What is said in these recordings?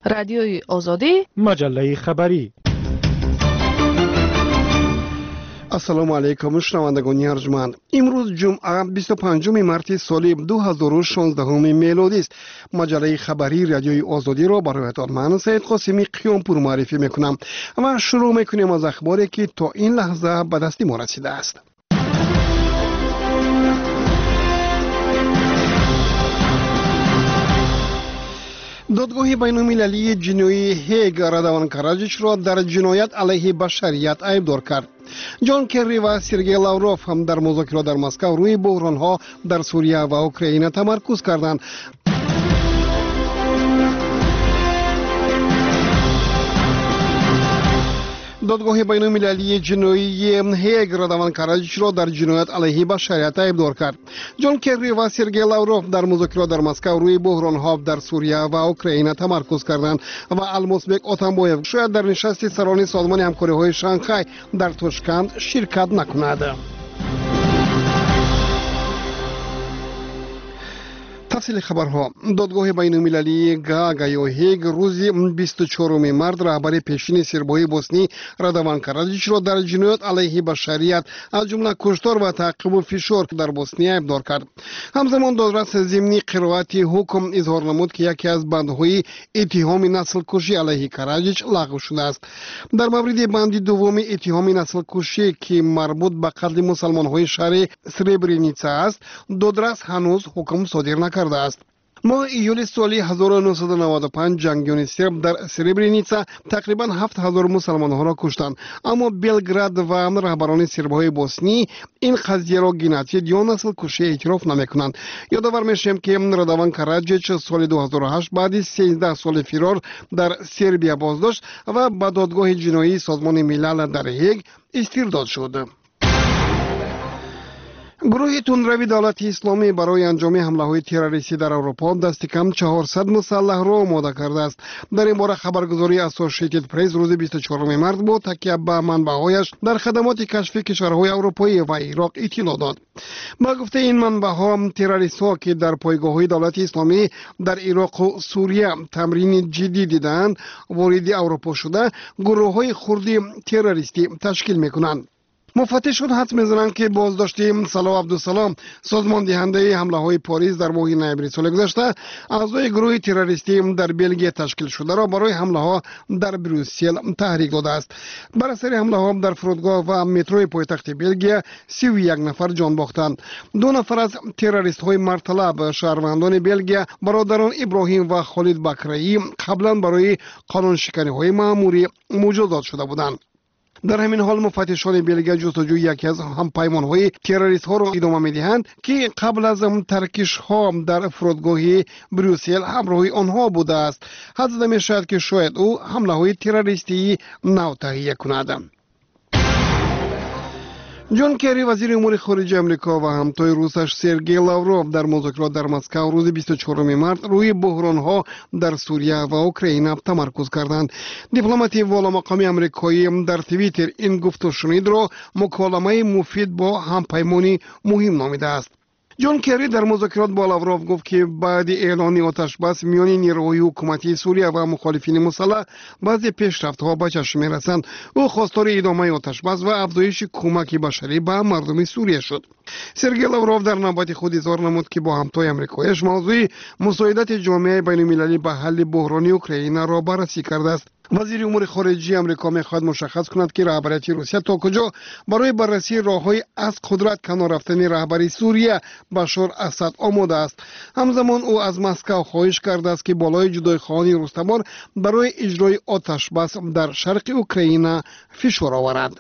رادیوی آزادی، مجله خبری. السلام علیکم شنوندگان ارجمند. امروز جمعه 25 مارس سال 2016 میلادی است. مجله خبری رادیوی آزادی را برایتان من سید قاسمی قیامپور معرفی میکنم و شروع میکنیم از اخباری که تا این لحظه به دست ما رسیده است. دادگاه بین‌المللی جنایی هیگ رادوان کاراجیچ را در جنایت علیه بشریت ایبدار کرد. جان کری و سرگئی لاوروف هم در مذاکرات در مسکو روی بحران‌ها در سوریه و اوکراین تمرکز کردند. دادگاه بین‌المللی جنایی هیگ رادوان کاراجیچ را در جنایت علیه بشریت ایبدار کرد. جان کری و سرگئی لاوروف در مذاکرات در مسکو روی بحران‌ها در سوریه و اوکراین تمرکز کردند و المازبک اتنبایف شاید در نشست سران سازمان همکاری‌های شانگهای در تاشکند شرکت نکند. تفصیل خبرها. دادگاه بین‌المللی گاگا یا هیگ روز 24 مارس رهبر پیشین سرباهای بوسنی رادوان کاراجیچ را در جنایت علیه بشریت از جمله کشتار و تعقیب و فشار در بوسنی ایبدار کرد. همزمان دادرس ضمنی قرائت حکم اظهار نمود که یکی از بندهای اتهام نسل کشی علیه کاراجیچ لغو شده است. در مورد بند دوم اتهام نسل کشی که مربوط به قتل مسلمان‌های شهر سربرینیتسا است، دادرس هنوز حکم صادر نکرده است. ماه ایول سال 1995 جنگیان سرب در سربرینیتسا تقریبا 7000 مسلمان‌ها را کشتند، اما بلگراد و رهبران سرب‌های بوسنی این قضیه را جنایت یا نسل کشی اعتراف نمی‌کنند. یادآور می‌شیم که رادوان کاراجیچ سال 2008 بعد 13 سال فرار در سربیا بازداشت و به دادگاه جنایی سازمان ملل در هیگ استرداد شد. گروه تندروی دولت اسلامی برای انجام حمله‌های تروریستی در اروپا دست کم 400 مسلح را آماده کرده است. در این باره خبرگزاری اسوسییتد پرس روز 24 مارس با تکیه به منبع‌هایش در خدمات کشفی کشورهای اروپایی و عراق اطلاع داد. با گفته این منبع‌ها، تروریست‌ها که در پایگاه‌های دولت اسلامی در عراق و سوریه تمرین جدی دیدند وارد اروپا شده گروه‌های خردی تروریستی تشکیل می‌کنند. مفتشان حدس می‌زنند که بازداشت صلاح عبدالسلام سازمان دهنده حمله‌های پاریس در ماه نوامبر سال گذشته اعضای گروه تروریستی در بلژیک تشکیل شده را برای حمله‌ها در بروسل تحریک داده است. بر اثر حمله‌ها در فرودگاه و متروی پایتخت بلژیک 31 نفر جان باختند. 2 نفر از تروریست‌های مرطلب شهروندان بلژیک برادران ابراهیم و خالد بکرایی قبلا برای قانون‌شکنی‌های مأموری مجازات شده بودند. در همین حال مفتشان بلژیک جستجوی یکی از همپیمان‌های تروریست‌ها را ادامه می‌دهند که قبل از ترکش‌ها در فرودگاه بروسل همراه آنها بوده است. حدس زده می‌شود که شاید او حمله‌های تروریستی نو تهیه کند. جان کری وزیر امور خارجه آمریکا و همتای روسش سرگئی لاوروف در مذاکرات در مسکو روز 24 مارس روی بحران‌ها در سوریه و اوکراین تمرکز کردند. دیپلمات والا مقام آمریکایی در توییتر این گفت و شنید را مکالمه مفید با همپیمانی مهم نامیده است. جان کری در مذاکرات با لاوروف گفت که بعد اعلان آتش بس میان نیروهای حکومتی سوریه و مخالفین مسلح بعضی پیشرفت‌ها به چشم می‌رسند. او خواستار ادامه آتش بس و افزایش کمک بشری به مردم سوریه شد. سرگئی لاوروف در نوبت خود اظهار نمود که با همتای آمریکایی‌اش موضوع مساعدت جامعه بین‌المللی به حل بحران اوکراین را بررسی کرده است. وزیر امور خارجه آمریکا می‌خواهد مشخص کند که رهبری روسیه تا کجا برای بررسی راه‌های از قدرت کنار رفتن رهبری سوریه بشار اسد آماده است. همزمان او از مسکو خواهش کرده است که بالای جدایخواهان رستمار برای اجرای آتش بس در شرق اوکراین فشار آورد.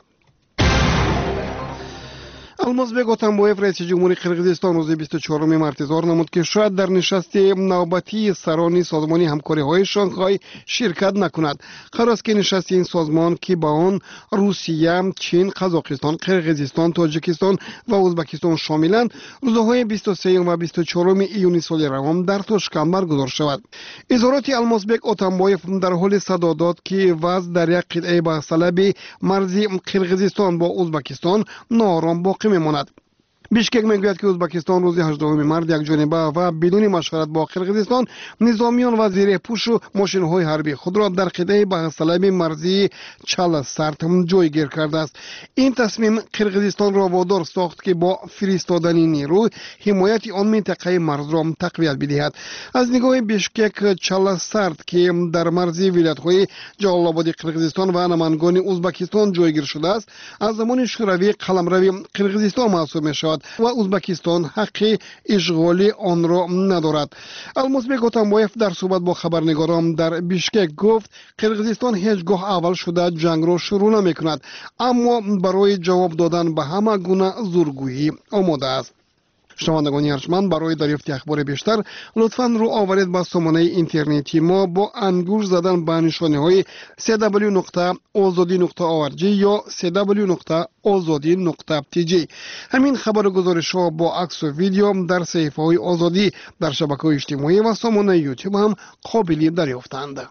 المازبک اتنبایف رئیس جمهوری قرقیزستان روز 24 مارس اظهار نمود که شاید در نشست نوبتی سران سازمان همکاری‌های شانگهای شرکت نکند. قرار است که نشست این سازمان که با آن روسیه، چین، قزاقستان، قرقیزستان، تاجیکستان و ازبکستان شاملند روزهای 23 و 24 ایون سال روان در تاشکند برگزار شود. اظهارات المازبک اتنبایف در حال صدا داد که وضع در یک قطعه بحث‌طلب مرزی قرقیزستان با ازبکستان ناآرام باقی میماند. بیشکک میگوید که ازبکستان روز 18 مارد یک جانبه و بدون مشورت با قرقیزستان نظامیان و زیر پوش و ماشین‌های حربی خود را در قطعه بحث‌طلب مرزی چالسارت جایگیر کرده است. این تصمیم قرقیزستان را وادار ساخت که با فرستادن نیروی حمایت آن منطقه مرز را تقویت بدهد. از نگاه بیشکک چالسارت که در مرزی ولایت‌های جلال آباد قرقیزستان و نمنگان ازبکستان جایگیر شده است، از زمان شوروی قلمرو قرقیزستان محسوب می‌شود و ازبکستان حق اشغال آن را ندارد. المسبک اتنبایف در صحبت با خبرنگاران در بیشکک گفت قرقیزستان هیچگاه اول شده جنگ را شروع نمی‌کند، اما برای جواب دادن به همه گونه زورگویی آماده است. شنوندگان ارجمند، برای دریافت اخبار بیشتر لطفاً رو آورید به سامانه اینترنتی ما با انگوش زدن به نشانه‌های www.azadi.org یا www.azadi.tg. همین خبر گزارش‌ها با عکس و ویدیو در صفحه‌های آزادی در شبکه‌های اجتماعی و سامانه یوتیوب هم قابل دریافتند.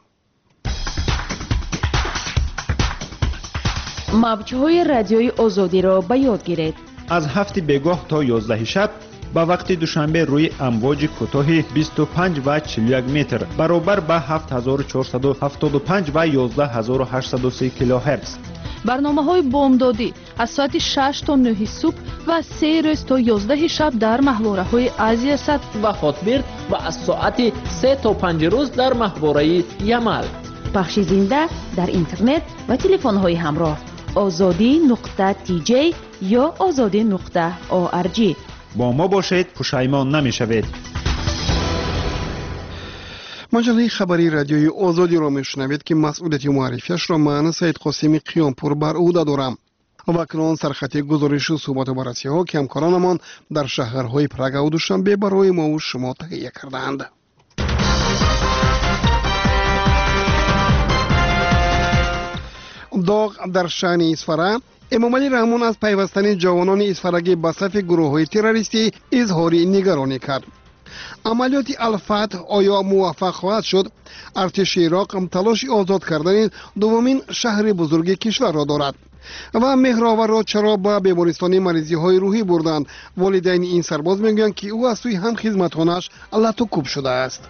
موج‌های رادیوی آزادی را به یاد گیرید. از 7 بیگاه تا 11 شب با وقت دوشنبه روی امواج کوتاه 25 و 41 متر برابر با 7475 و 11803 کیلوهرتز. برنامه‌های بامدادی از ساعت 6 تا 9 صبح و 3 روز تا 11 شب در محوره‌های آسیا سد و خاطبرد و از ساعت 3 تا 5 روز در محوره یمل. پخش زنده در اینترنت و تلفن‌های همراه azadi.tj یا azadi.org. با ما باشید، پشیمان نمی‌شوید. مجله خبری رادیوی آزادی را میشنوید که مسئولیت معرفیش را من سید قاسمی قیامپور بر عهده دارم. و اکنون سرخط گزارش و صحبت و بررسی‌ها که همکارانمان در شهرهای پراگ و دوشنبه برای ما و شما تهیه کردند. داغ در شأن اسفره. امامعلی رحمون از پیوستن جوانان اسفرگی به صف گروه‌های تروریستی اظهار نگرانی کرد. عملیات الفتح آیا موفق خواهد شد؟ ارتش عراق تلاش آزاد کردن دومین شهر بزرگ کشور را دارد. و مهراور را چرا به بیمارستان مریضی‌های روحی بردند؟ والدین این سرباز میگویند که او از سوی هم خدمتانش لطوکوب شده است.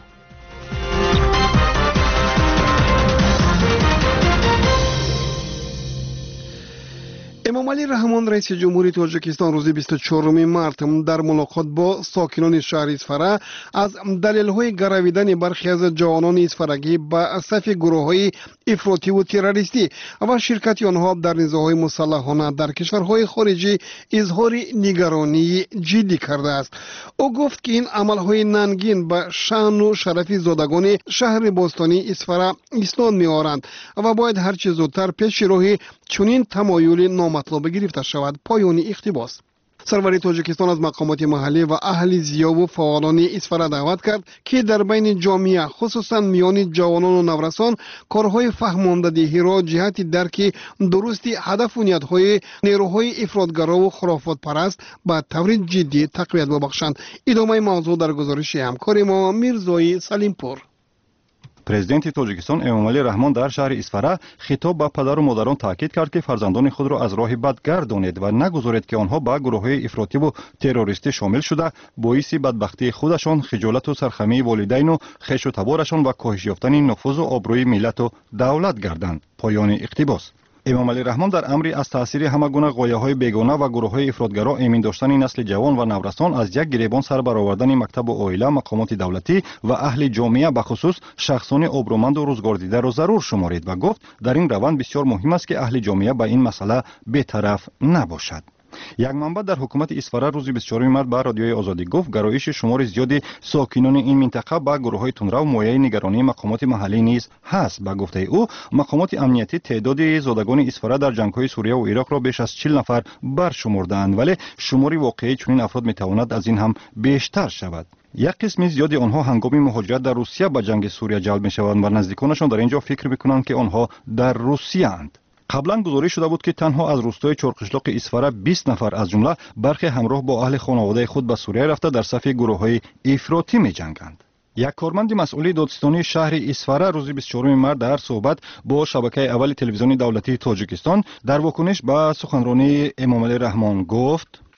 امامعلی رحمان رئیس جمهوری تاجیکستان روز 24 مارس در ملاقات با ساکنان شهر اسفره از دلایل گرویدن برخی از جوانان اسفرگی به صف گروه‌های افراطی و تروریستی و شرکت آنها در نزاع‌های مسلحانه در کشورهای خارجی اظهار نگرانی جدی کرده است. او گفت که این عمل‌های ننگین به شأن و شرف زادگان شهر باستانی اسفره اسناد می‌آورند و باید هر چه زودتر پیش راه چنین تمایل مطلب گرفته شود. پایان اقتباس. سروری تاجیکستان از مقامات محلی و اهل زیا و فعالان اسفره دعوت کرد که در بین جامعه خصوصا میان جوانان و نورسان کارهای فهماندهی را جهت درک درست هدف و نیت‌های نیروهای افراطگرا و خرافات پرست به طور جدی تقویت ببخشند. ادامه موضوع در گزارش همکار ما میرزای سلیمپور. президенти тоҷикистон эмомалӣ раҳмон дар шаҳри исфара хитоб ба падару модарон таъкид кард ки фарзандони худро аз роҳи бад гардонед ва нагузоред ки онҳо ба гурӯҳҳои ифротиву террористӣ шомил шуда боиси бадбахтии худашон, хиҷолату сархамии волидайну хешу таборашон ва коҳиш ёфтани нуфузу обрӯи миллату давлат гарданд. поёни иқтибос. эмомалӣ раҳмон дар амри аз таъсири ҳама гуна ғояҳои бегона ва гурӯҳҳои ифротгаро эмин доштани насли ҷавон ва наврасон аз як гиребон сар баровардани мактабу оила, мақомоти давлатӣ ва аҳли ҷомеа бахусус шахсони обрӯманду рӯзгордидаро зарур шуморид ва гуфт дар ин раванд бисёр муҳим аст ки аҳли ҷомеа ба ин масъала бетараф набошад. як манбаъ дар ҳукумати исфара рӯзи 24 март ба радиои озодӣ гуфт гароиши шумори зиёди сокинони ин минтақа ба гурӯҳҳои тунрав мояи нигаронии мақомоти маҳаллӣ низ ҳаст. ба гуфтаи ӯ мақомоти амниятӣ теъдоди зодагони исфара дар ҷангҳои сурияву ироқро беш аз 40 нафар баршумурдаанд, вале шумори воқеии чунин афрод метавонад аз ин ҳам бештар шавад. як қисми зиёди онҳо ҳангоми муҳоҷират дар русия ба ҷанги сурия ҷалб мешаванд ва наздиконашон дар ин ҷо фикр мекунанд ки онҳо дар русияанд. қаблан гузориш шуда буд ки танҳо аз рӯстои чорқишлоқи исфара 20 нафар аз ҷумла бархе ҳамроҳ бо аҳли хонаводаи худ ба сурия рафта дар сафи гурӯҳҳои ифротӣ меҷанганд. як корманди масъули додистонии шаҳри исфара рӯзи 24 март дар суҳбат бо шабакаи аввали телевизиони давлатии тоҷикистон дар вокуниш ба суханронии эмомалӣ раҳмон гуфт: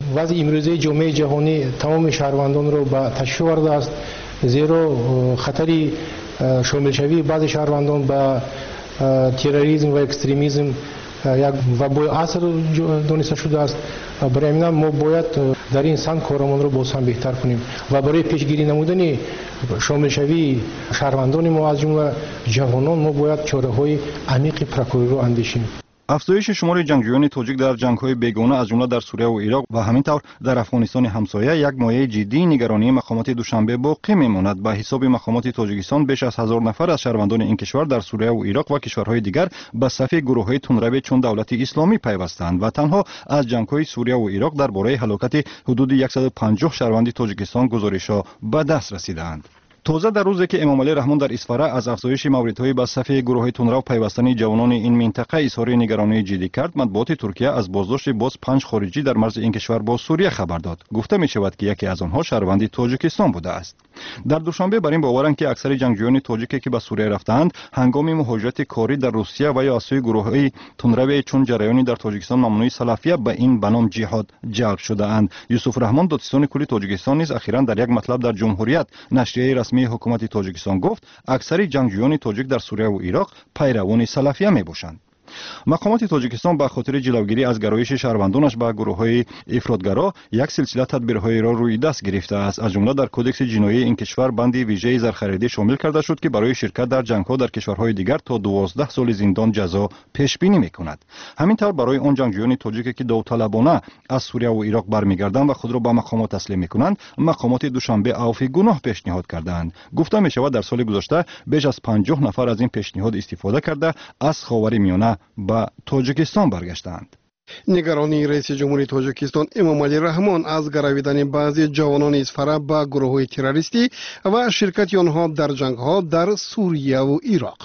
وضع امروزی جامعه جهانی تمام شهروندان را به تشویش آورده است، زیرا خطری شامل شوی بعض شهروندان به تروریسم و اکستریمیسم یک وبای عصر دانسته شده است. برای همین ما باید در این سمت کارمان را باز هم بهتر کنیم و برای پیشگیری نمودن شامل شوی شهروندان ما از جمله جوانان ما باید چاره‌های عمیق پرکاری را اندیشیم. افزایش شمار جنگجویان تاجیک در جنگ‌های بیگانه از جمله در سوریه و عراق و همینطور در افغانستان همسایه یک مایه جدی نگرانی مقامات دوشنبه باقی میماند. به حساب مقامات تاجیکستان بیش از 1000 نفر از شهروندان این کشور در سوریه و عراق و کشورهای دیگر به صف گروه‌های تندرو چون دولت اسلامی پیوستند و تنها از جنگ‌های سوریه و عراق درباره هلاکت حدود 150 شهروند تاجیکستان گزارش‌ها به دست رسیدند. تازه در روزی که امام علی رحمان در اسفره از افزایش موردهای به صف گروه‌های تندرو پیوستن جوانان این منطقه اظهار نگرانی جدی کرد، مطبوعات ترکیه از بازداشت باز 5 خارجی در مرز این کشور با سوریه خبر داد. گفته می شود که یکی از آنها شهروند تاجیکستان بوده است. در دوشنبه بر این باورند که اکثر جنگجویان تاجیکی که به سوریه رفتند هنگام مهاجرت کاری در روسیه و یا از سوی گروه‌های تندرو چون جریانی در تاجیکستان ممنوع سلفیه به این بنام جهاد جلب شده اند. یوسف رحمان دادستان کلی تاجیکستان نیز اخیراً در یک مطلب در جمهوریت نشریه رسمی حکومت تاجیکستان گفت اکثر جنگجویان تاجیک در سوریه و عراق پیروان سلفیه میباشند. مقامات تاجیکستان به خاطر جلوگیری از گرایش شهروندانش به گروه‌های افراطگرا یک سلسله تدبیرهای را روی دست گرفته است. از جمله در کدکس جنایی این کشور بندی ویژه زرخریدی شامل کرده شد که برای شرکت در جنگ‌ها در کشورهای دیگر تا 12 سال زندان جزا پیش بینی می‌کند. همینطور برای آن جنگجویان تاجیکی که داوطلبانه از سوریه و عراق برمیگردند و خود را به مقامات تسلیم می‌کنند، مقامات دوشنبه عفو گناه پیشنهاد کردند. گفته می‌شود در سال گذشته بیش از 50 نفر از این پیشنهاد استفاده کرده از خاورمیانه به تاجیکستان برگشتند. نگرانی رئیس جمهوری تاجیکستان امام علی رحمان از گرویدن بعضی جوانان اسفره به گروه‌های تروریستی و شرکت آنها در جنگ‌ها در سوریه و عراق.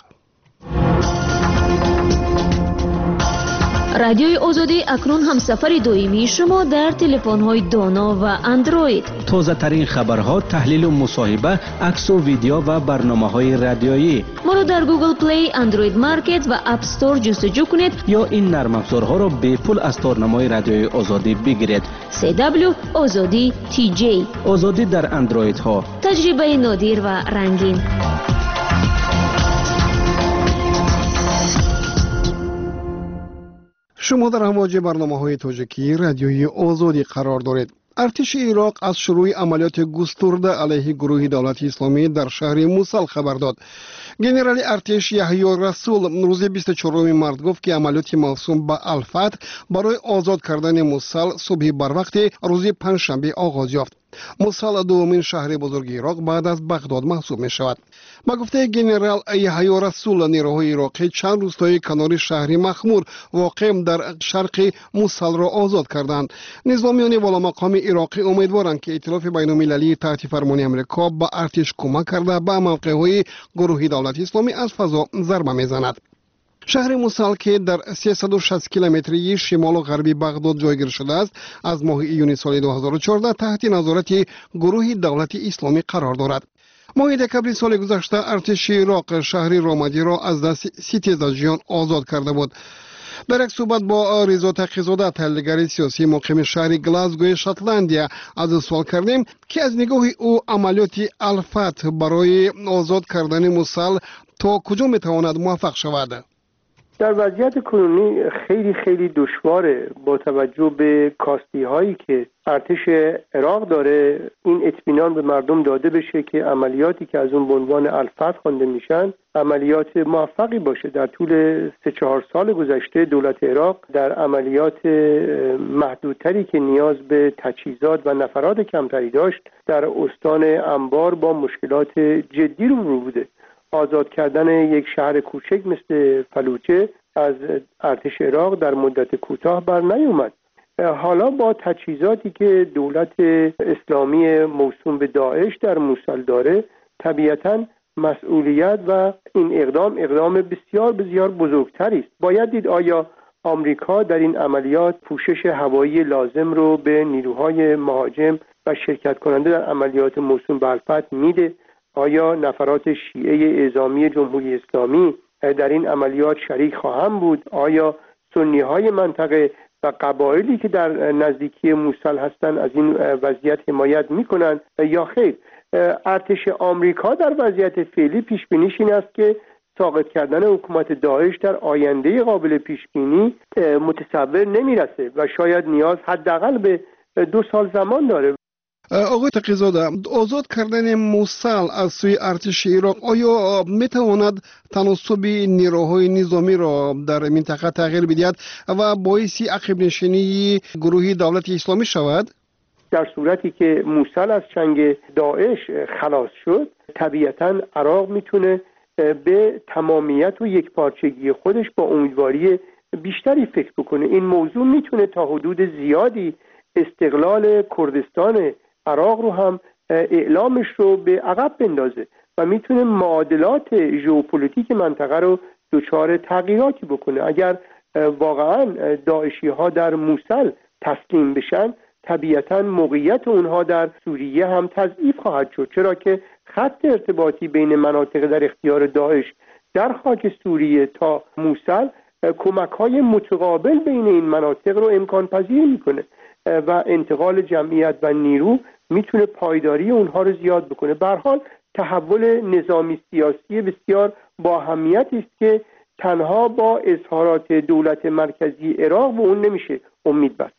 رادیوی آزادی اکنون همسفر دائمی شما در تلفن‌های دانا و اندروید. تازه ترین خبرها، تحلیل و مصاحبه، عکس و ویدیو و برنامه‌های رادیویی. ما را در گوگل پلی، اندروید مارکت و اپ استور جستجو کنید یا این نرم افزارها را به پول از تارنمای رادیوی آزادی بگیرید. CW آزادی TJ. آزادی در اندروید ها. تجربه نادر و رنگین. شما در امواج برنامه‌های تاجیکی رادیوی آزادی قرار دارید. ارتش عراق از شروع عملیات گسترده علیه گروه دولت اسلامی در شهر موصل خبر داد. گنرال ارتش یحیی رسول روز 24 مارس گفت که عملیات موسوم به الفتح برای آزاد کردن موصل صبح بر وقت روز پنجشنبه آغاز یافت. موصل دومین شهر بزرگ عراق بعد از بغداد محسوب می شود. با گفته گنرال یحیی رسول، نیروهای عراقی چند روستای کنار شهر مخمور واقع در شرق موصل را آزاد کردند. نظامیان والامقام عراقی امیدوارند که ائتلاف بین‌المللی تحت فرمان آمریکا به ارتش کمک کرده به موقع‌های گروه دولت اسلامی از فضا ضربه میزند. شهر موصل که در 360 کیلومتری شمال و غربی بغداد جایگیر شده است، از ماه ایون سال 2014 تحت نظارت گروه دولت اسلامی قرار دارد. ماه دکبر سال گذشته ارتش عراق شهر رامادی را از دست ستیزجویان آزاد کرده بود. در یک صحبت با رضا تقی‌زاده، تحلیلگر سیاسی مقیم شهر گلاسگوی شاتلندیا، از سوال کردیم که از نگاه او عملیات الفتح برای آزاد کردن موصل تا کجا میتواند موفق شود؟ در وضعیت کنونی خیلی دشواره با توجه به کاستی هایی که ارتش عراق داره این اطمینان به مردم داده بشه که عملیاتی که از اون به عنوان الفتح خوانده میشن عملیات موفقی باشه. در طول 3-4 سال گذشته دولت عراق در عملیات محدودتری که نیاز به تجهیزات و نفرات کمتری داشت در استان انبار با مشکلات جدی روبرو بوده. آزاد کردن یک شهر کوچک مثل فلوجه از ارتش عراق در مدت کوتاه بر نیومد. حالا با تجهیزاتی که دولت اسلامی موسوم به داعش در موصل داره، طبیعتاً مسئولیت و این اقدام بسیار بزرگتری است. باید دید آیا آمریکا در این عملیات پوشش هوایی لازم رو به نیروهای مهاجم و شرکت کننده در عملیات موسوم به الفتح میده؟ آیا نفرات شیعه اعزامی جمهوری اسلامی در این عملیات شریک خواهند بود؟ آیا سنی های منطقه و قبایلی که در نزدیکی موصل هستند از این وضعیت حمایت میکنند یا خیر. ارتش آمریکا در وضعیت فعلی پیش بینیش این است که ساقط کردن حکومت داعش در آینده قابل پیش بینی متصور نمیرسه و شاید نیاز حداقل به 2 سال زمان داره. آقای تقی‌زاده، آزاد کردن موصل از سوی ارتش عراق آیا میتواند تناسب نیروهای نظامی را در منطقه تغییر بدهد و باعث عقب نشینی گروه دولت اسلامی شود؟ در صورتی که موصل از چنگ داعش خلاص شد، طبیعتاً عراق میتونه به تمامیت و یکپارچگی خودش با امیدواری بیشتری فکر بکنه. این موضوع میتونه تا حدود زیادی استقلال کردستان عراق رو هم اعلامش رو به عقب بندازه و میتونه معادلات ژئوپلیتیک منطقه رو دچار تغییراتی بکنه. اگر واقعا داعشی ها در موصل تسلیم بشن، طبیعتا موقعیت اونها در سوریه هم تضعیف خواهد شد، چرا که خط ارتباطی بین مناطق در اختیار داعش در خاک سوریه تا موصل کمک‌های متقابل بین این مناطق رو امکان پذیر میکنه و انتقال جمعیت و نیرو میتونه پایداری اونها رو زیاد بکنه. به هر حال تحول نظامی سیاسی بسیار با اهمیتی است که تنها با اظهارات دولت مرکزی عراق به اون نمیشه امید بست.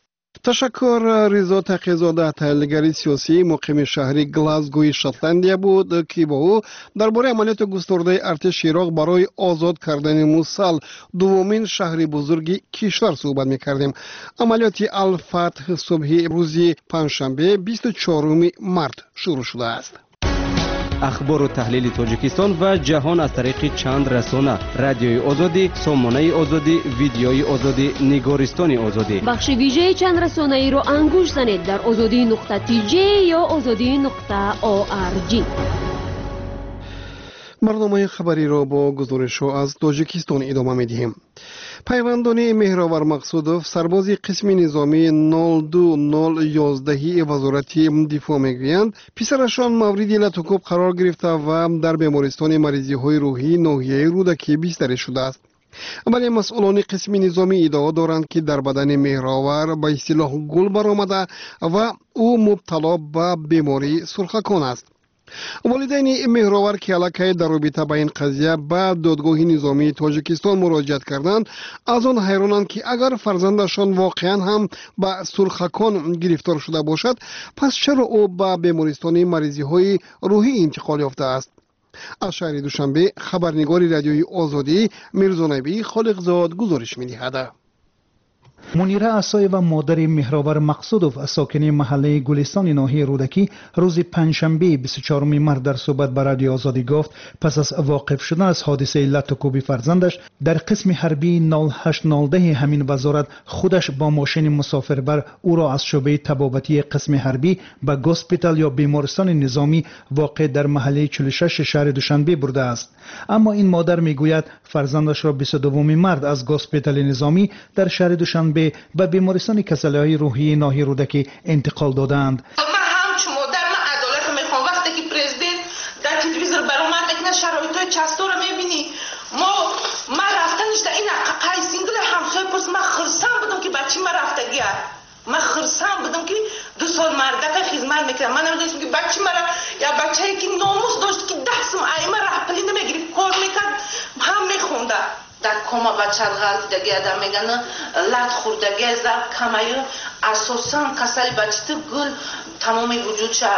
تشکر. رضا تقی‌زاده، تحلیلگر سیاسی مقیم شهری گلاسگوی شاتلندیا بود که با او درباره عملیات گسترده ارتش عراق برای آزاد کردن موصل، دومین شهر بزرگ کشور، صحبت می‌کردیم. عملیات الفتح صبح روز پنجشنبه 24 مارس شروع شده است. اخبار و تحلیل تاجیکستان و جهان از طریق چند رسانه: رادیوی آزادی، سامانه آزادی، ویدیوی آزادی، نگارستان آزادی. بخش ویژه چند رسانه ای رو انگوش زنید در azadi.tj یا azadi.org. برنامه خبری را با گزارش از تاجیکستان ادامه می‌دهیم. پیوندان مهراور مقصودوف، سرباز قسم نظامی 02011 وزارت دفاع میگویند پسرشان موردی لطکوب قرار گرفته و در بیمارستان مریضی های روحی ناحیه رودکی بستری شده است. ولی مسئولان قسم نظامی ادعا دارند که در بدن مهراور به اصطلاح گل برآمده و او مبتلا به بیماری سرخکان است. والدین مهراور که علاقه در رابطه با این قضیه به دادگاه نظامی تاجیکستان مراجعت کردند، از آن حیرانند که اگر فرزندشان واقعا هم به سرخکان گرفتار شده باشد، پس چرا او به بیمارستان مریضی های روحی انتقال یافته است؟ از شهر دوشنبه خبرنگار رادیوی آزادی میرزا نبی خالقزاد گزارش می‌دهد. منیره عصای و مادر مهراور مقصودوف، ساکن محله گلستان ناحیه رودکی، روز پنجشنبه 24 مارس در صحبت با رادیو آزادی گفت پس از واقف شدن از حادثه لطکوب فرزندش در قسم حربی 0819 همین وزارت خودش با ماشین مسافربر او را از شعبه طبابتی قسم حربی به گوسپیتال یا بیمارستان نظامی واقع در محله 46 شهر دوشنبه برده است. اما این مادر میگوید فرزندش را 22 مارس از گوسپیتال نظامی در شهر دوشنبه به بیمارستان کسله‌های روحی ناحیه رودکی انتقال دادند. من همچون مادر من عدالت میخوام. وقتی که پرزیدنت در تلویزیون برآمد میگن شرایط‌های چستو رو میبینی، من رفتنش در این قای سینگل همسایه پرس، من خرسان بودم که بچه من رفتگیه، من خرسان بودم که 2 سال مردک خدمت میکردم. من نمیدونستم که بچه مرا یا بچه‌ای که ناموس داشت که 10 سال ایمه رهپلی نمیگیری کار میکرد هم میخونده در کما بچه غلط دگه در میگن لط خوردگه زب کمایو اساسا کسری بچه گل تمام وجود چه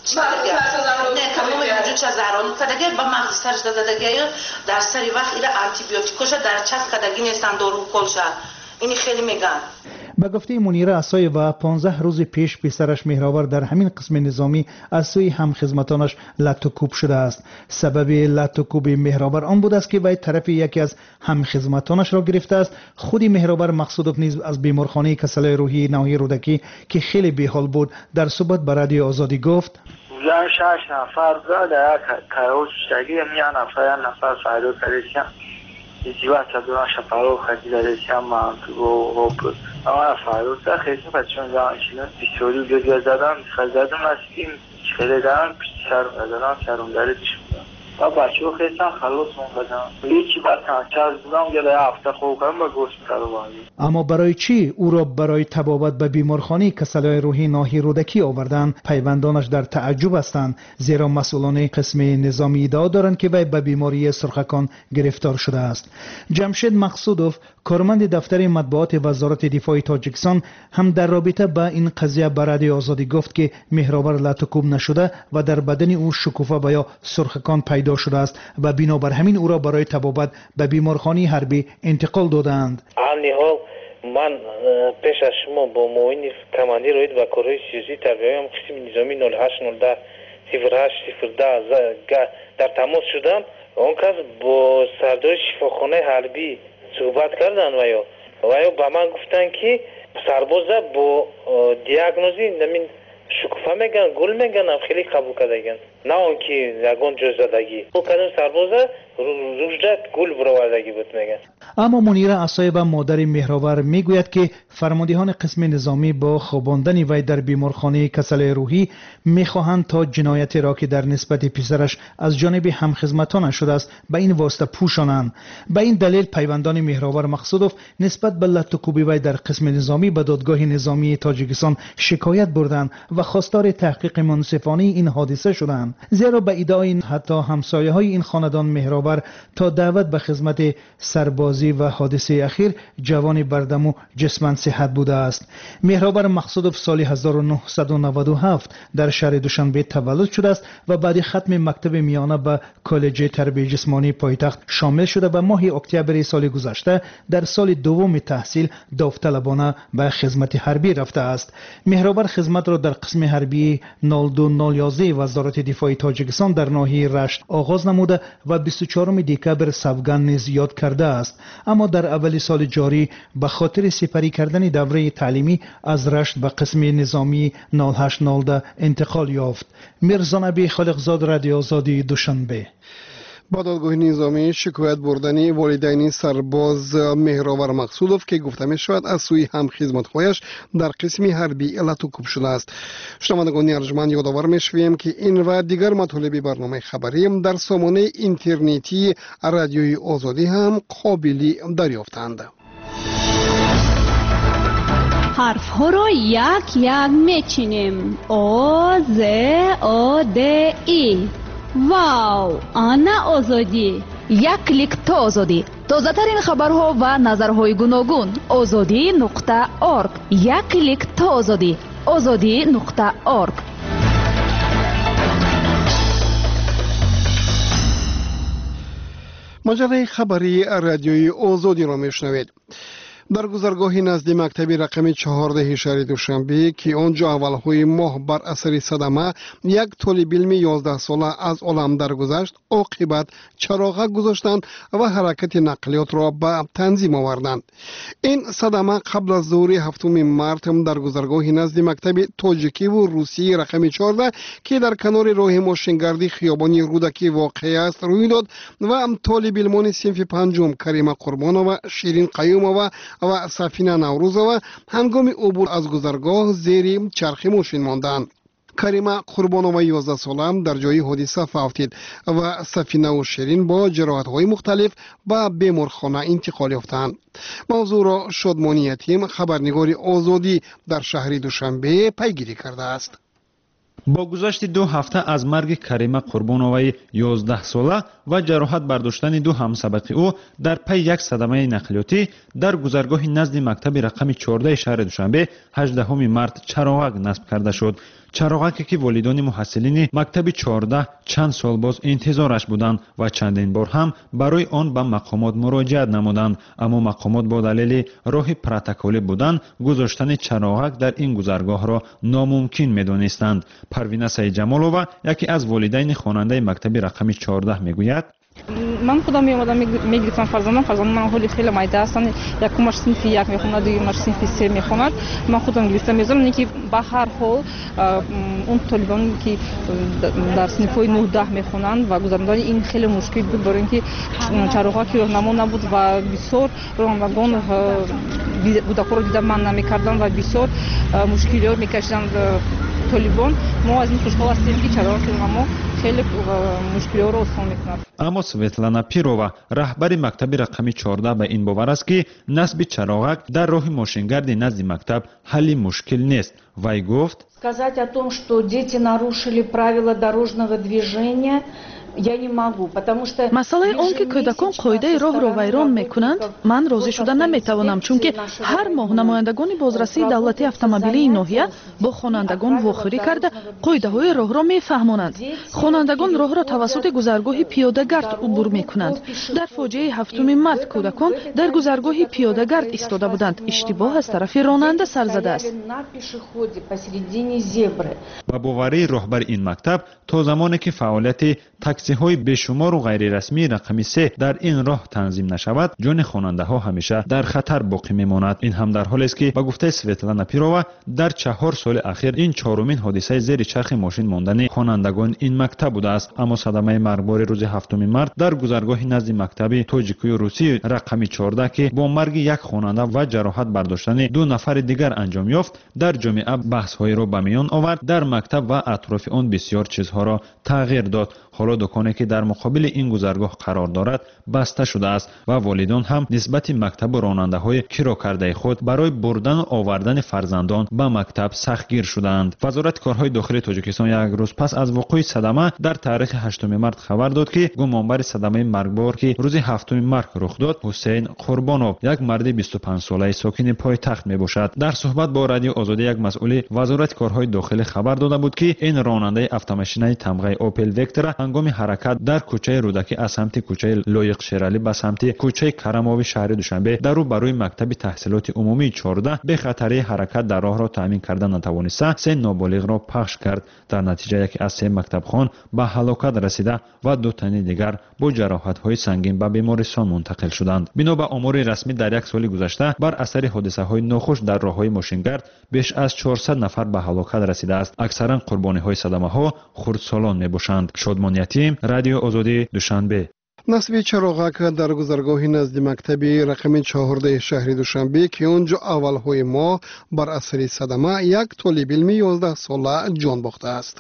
نه تمام وجود چه زرانو کدگه با مغز سرش دادگه در سری وقت ایره آنتیبیوتیکوش در چست کدگی نیستن دارو کلشه. اینی خیلی میگن. به گفته منیره عصای و 15 روز پیش پسرش مهراور در همین قسم نظامی از سوی همخدمتانش لطکوب شده است. سبب لطکوب مهراور آن بود است که وی طرف یکی از همخدمتانش را گرفته است. خودی مهراور مقصودوف نیز از بیمارخانه کسله‌های روحی ناحیه رودکی که خیلی بی‌حال بود در صحبت با رادیو آزادی گفت: بودن 6 نفر در کاروش دگی نفر فایده کردیم. دیوار تابلو شپارو خدی داشتم و اما فایده تا خیلی بچه‌ها دانشجو بیشتری بیاد زدم خالدم از این خیلی دارم بیشتر دارم شرم داره دیشون و بچه ها خیستن خلاص موندن هیچی بر تنچه بودم گله هفته خوب کردم با گوشت میکردم. اما برای چی او را برای تبابت به بیمارخانه کسلای روحی ناحیه رودکی آوردن؟ پیوندانش در تعجب هستند، زیرا مسئولان قسم نظامی ادعا دارند که وی به بیماری سرخکان گرفتار شده است. جمشید مقصودوف، کارمند دفتر مطبوعات وزارت دفاع تاجیکستان، هم در رابطه با این قضیه به رادیو آزادی گفت که مهرآور لطوکوب نشده و در بدن او شکوفه و یا سرخکان پیدا شده است و بنابر همین او را برای تبابت به بیمارخانه حربی انتقال دادند. من پیش از شما با معاون کماندیر روید و کارهای سیاسی تربیه‌ام قسم نظامی 08 08 010 در تماس شدم. اون کس با سردار شفاخانه حربی صحبت کردن و یا به من گفتن که سربازا با دیاگنوزی نمین شکوفه میگن، گل میگن، هم خیلی قبول کردگن، نه اون که یگان جز زدگی او کدوم سربازا روشدت گل برآوردگی بود میگن. اما منیره عصایب مادر مهرآور میگوید که فرماندهان قسم نظامی با خواباندن وی در بیمارخانه کسل روحی میخواهند تا جنایتی را که در نسبت پسرش از جانب همخدمتانش شده است به این واسطه پوشانند. به این دلیل پیوندان مهرآور مقصودوف نسبت به لطوکوبی وی در قسم نظامی به دادگاه نظامی تاجیکستان شکایت بردند و خواستار تحقیق منصفانه این حادثه شدند، زیرا به ادعای حتی همسایه های این خاندان مهرآور تا دعوت به خدمت سربازی و حادثه اخیر جوان بردم و جسماً صحت بوده است. مهرآور مقصودوف سال 1997 در شهر دوشنبه تولد شده است و بعد ختم مکتب میانه به کالج تربیت جسمانی پایتخت شامل شده و ماه اکتبر سال گذشته در سال دوم تحصیل داوطلبانه به خدمت حربی رفته است. مهرآور خدمت را در قسم حربی 02011 وزارت دفاع تاجیکستان در ناحیه رشت آغاز نموده و 24 دکبر سوگند نیز یاد کرده است. اما در اول سال جاری به خاطر سپری کردن دوره تعلیمی از رشت به قسم نظامی 0810 انتقال یافت. میرزا نبی خالقزاد، رادیو آزادی، دوشنبه. با دادگاه نظامی شکایت بردن والدین سرباز مهرآور مقصودوف که گفته می شود از سوی همخدمت‌هایش در قسم حربی لطوکوب شده است. شنوندگان ارجمند یادآور می شویم که این و دیگر مطالب برنامه خبری در سامانه اینترنتی رادیوی آزادی هم قابل دریافتند. حرف ها را یک یک میچینیم. آ ز آ د ای. واو، آنا آزادی. یک کلیک تا آزادی. تازه ترین خبرها و نظرهای گوناگون. azadi.org. یک کلیک تا آزادی. azadi.org. مجله خبری رادیوی آزادی را میشنوید. در گذرگاهی نزد مکتب رقم 14 شهر دوشنبه که آنجا اولهای ماه بر اثر صدمه یک طالب علم 11 ساله از عالم درگذشت، عاقبت چراغک گذاشتند و حرکت نقلیات را به تنظیم آوردند. این صدمه قبل از ظهر 7 مارس در گذرگاهی نزد مکتب تاجیکی و روسی رقم 14 که در کنار راه ماشینگردی خیابانی رودکی واقع است روی داد و طالب علمان صنف پنجم کریمه قربانова، شیرین قیومova و سفینه نوروزova هنگام عبور از گذرگاه زیر چرخ ماشین ماندند. کریمه قربانova 11 ساله در جای حادثه فوت دید و سفینه و شیرین با جراحت‌های مختلف به بیمارخانه انتقال یافتند. موضوع را شادمانی یتیم، خبرنگار آزادی در شهر دوشنبه پیگیری کرده است. با گذشت 2 هفته از مرگ کریمه قربانوای 11 ساله و جراحت برداشتن 2 همسبق او در پی یک صدمه نقلیاتی در گذرگاه نزد مکتب رقم 14 شهر دوشنبه 18 مارس چراغک نصب کرده شد. چراغکی که والدان محصلین مکتب 14 چند سال باز انتظارش بودند و چندین بار هم برای آن به مقامات مراجعت نمودند، اما مقامات با دلیل راه پروتکلی بودن گذاشتن چراغک در این گذرگاه را ناممکن می‌دانستند. پروینه سیدجمالова یکی از والدین خواننده مکتب رقم 14 میگوید: من خودم میومدم میگرفتم فرزندان من حالی خیلی مایده هستن، یکمش صنف 1 میخوند، دیگرش صنف 3 میخوند. من خودم گرفتم میذارم اینکه به هر حال اون طالبانی که در صنف‌های 9 10 میخونند و گذراندن این خیلی مشکل بود، برای اینکه چراغکی راهنما نبود و بسیار رانندگان بودکو رو دیدن من نمیکردن و بسیار مشکلات میکشیدند طالبان. ما از این خوشحال هستیم که چراغ راهنما خیلی مشکل‌ها رو آسان می‌کند. اما سویتلانا پیرووا رهبری مکتب رقمی 14 به این باور است که نصب چراغک در راه ماشینگردی نزد مکتب حل مشکل نیست. وی گفت сказать о том, что дети нарушили правила дорожного движения, я не могу, потому что масъалаи он ки кӯдакон қоидаи роҳро вайрон мекунанд, ман розӣ шуда наметавонам, чунки ҳар моҳ намояндагони бозрасии давлатии автомобилии ноҳия бо хонандагон вохӯрӣ карда қоидаҳои роҳро мефаҳмонанд. хонандагон роҳро тавассути гузаргоҳи пиёдагард убур мекунанд. дар фоҷиаи 7 март кӯдакон дар гузаргоҳи пиёдагард истода буданд. иштибоҳ аз тарафи ронанда сар задааст. ба боварии роҳбари ин мактаб то замоне ки фаъолияти таксиҳои бешумору ғайрирасмии рақами 3 дар ин роҳ танзим нашавад, ҷони хонандаҳо ҳамеша дар хатар боқӣ мемонад. ин ҳам дар ҳолест ки ба гуфтаи Светлана Пирова дар 4 соли ахир ин чорумин ҳодисаи зери чархи мошин мондани хонандагони ин мактаб будааст. аммо садамаи маргбори рӯзи 7 март дар гузаргоҳи назди мактаби тоҷикию русии рақами 14 ки бо марги як хонанда ва ҷароҳат бардоштани 2 нафари дигар анҷом ёфт, дар ҷомеа баҳсҳоеро ба миён овард. дар мактаб ва атрофи он бисёр чизҳоро тағйир дод. ҳоло дуконе ки дар муқобили ин гузаргоҳ қарор дорад баста шудааст ва волидон ҳам нисбати мактабу ронандаҳои кирокардаи худ барои бурдану овардани фарзандон ба мактаб сахтгир шудаанд. вазорати корҳои дохилии тоҷикистон як рӯз пас аз вуқӯи садама дар таърихи 8 март хабар дод ки гумонбари садамаи маргбор ки рӯзи 7 март рух дод, ҳусейн қурбонов, як марди 25 солаи сокини пойтахт мебошад. дар суҳбат бо радио озодӣ як масъули вазорати корҳои дохилӣ хабар дода буд ки ин ронандаи автомошинаи тамғаи Opel Vectra ҳангоми ҳаракат дар кӯчаи рӯдакӣ аз самти кӯчаи Лоиқ Шералӣ ба самти кӯчаи Карамови шаҳри Душанбе дар рӯ ба рӯи мактаби таҳсилоти умумии 14 бехатарии ҳаракат дар роҳро таъмин карда натавониста 3 ноболиғро пахш кард. дар натиҷа яке аз 3 мактабхон ба ҳалокат расида ва 2 тани дигар бо ҷароҳатҳои сангин ба бемористон мунтақил шуданд. бино ба омори расмӣ дар як соли гузашта бар асари ҳодисаҳои нохуш дар роҳҳои мошингард беш аз 400 нафар ба ҳалокат расидааст. аксаран қурбониҳои садамаҳо хурдсолон мебошанд. шодмон ятим, радио озодӣ, Душанбе. насби чароғак дар гузаргоҳи назди мактаби рақами 14 шаҳри Душанбе ки онҷо аввалҳои моҳ бар асари садама як толибилми 11 сола ҷон бохтааст.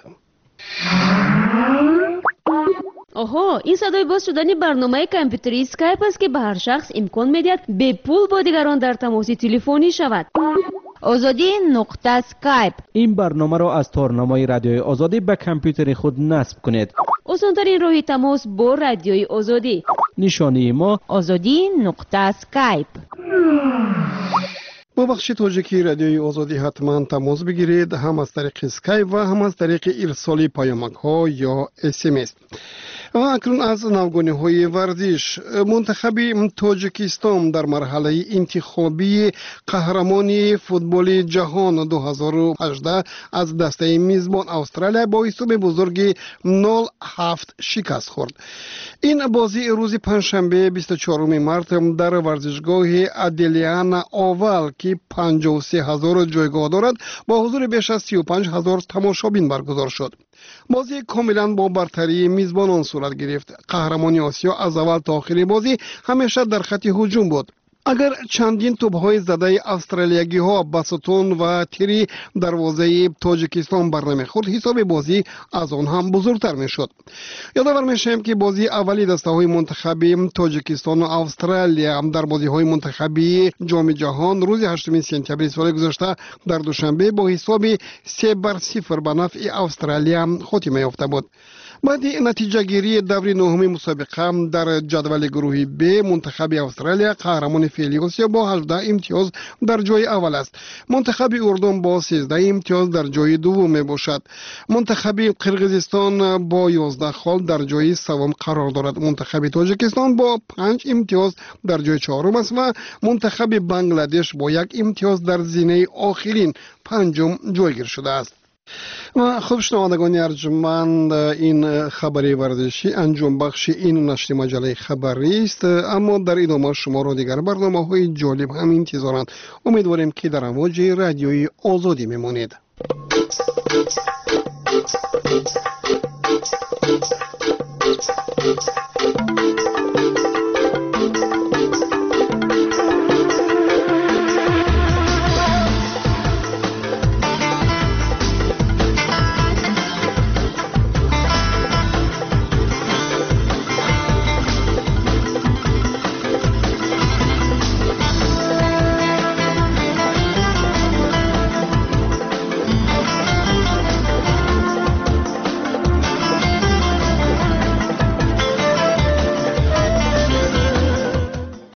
оҳо, ин садои боз шудани барномаи компютери скайп аст ки ба ҳар шахс имкон медиҳад бепул бо дигарон дар тамоси телефонӣ шавад. озодӣ нуқта скайп. ин барномаро аз торнамои радиои озодӣ ба компютери худ насб кунед. осонтарин роҳи тамос бо радиои озодӣ. нишонии мо озодӣ нуқта скайп. با بخش توجیکی رادیوی آزادی حتما تماس بگیرید، هم از طریق اسکایپ و هم از طریق ارسال پیامک ها یا SMS. و اکنون از نوگانی های ورزش، منتخب تاجیکستان در مرحله انتخابی قهرمانی فوتبال جهان 2018 از دسته میزبان استرالیا با حساب بزرگ 0-7 شکست خورد. این بازی روز پنجشنبه 24 مارت در ورزشگاه ادلیانا اوال که 53,000 جایگاه دارد با حضور بیش از 35,000 تماشابین برگزار شد. بازی کاملا با برتری میزبانان صورت گرفت. قهرمانی آسیا از اول تا آخر بازی همیشه در خط هجوم بود. اگر چندین توپ‌های زده استرالیایی‌ها با ستون و تیری دروازه تاجیکستان برنمی‌خورد، حساب بازی از آن هم بزرگتر می‌شد. یادآور می‌شویم که بازی اولی دسته‌های منتخبی تاجیکستان و استرالیا در بازی‌های منتخبی جام جهان روز 8 سپتامبر سال گذشته در دوشنبه با حساب 3-0 به نفع استرالیا خاتمه یافته بود. بعد نتیجه گیری دور نهم مسابقه در جدول گروه ب، منتخب استرالیا قهرمان فعلی آسیا با 18 امتیاز در جای اول است. منتخب اردن با 13 امتیاز در جای دوم می باشد. منتخب قرقیزستان با 11 خال در جای سوم قرار دارد. منتخب تاجیکستان با 5 امتیاز در جای چهارم است و منتخب بنگلادش با 1 امتیاز در زینه آخرین پنجم جایگیر شده است. و خب شنوندگان ارجمند، این خبری ورزشی انجام بخش این نشر مجله خبری است، اما در ادامه شما را دیگر برنامه‌های جالب هم انتظارند. امیدواریم که در امواج رادیوی آزادی میمانید.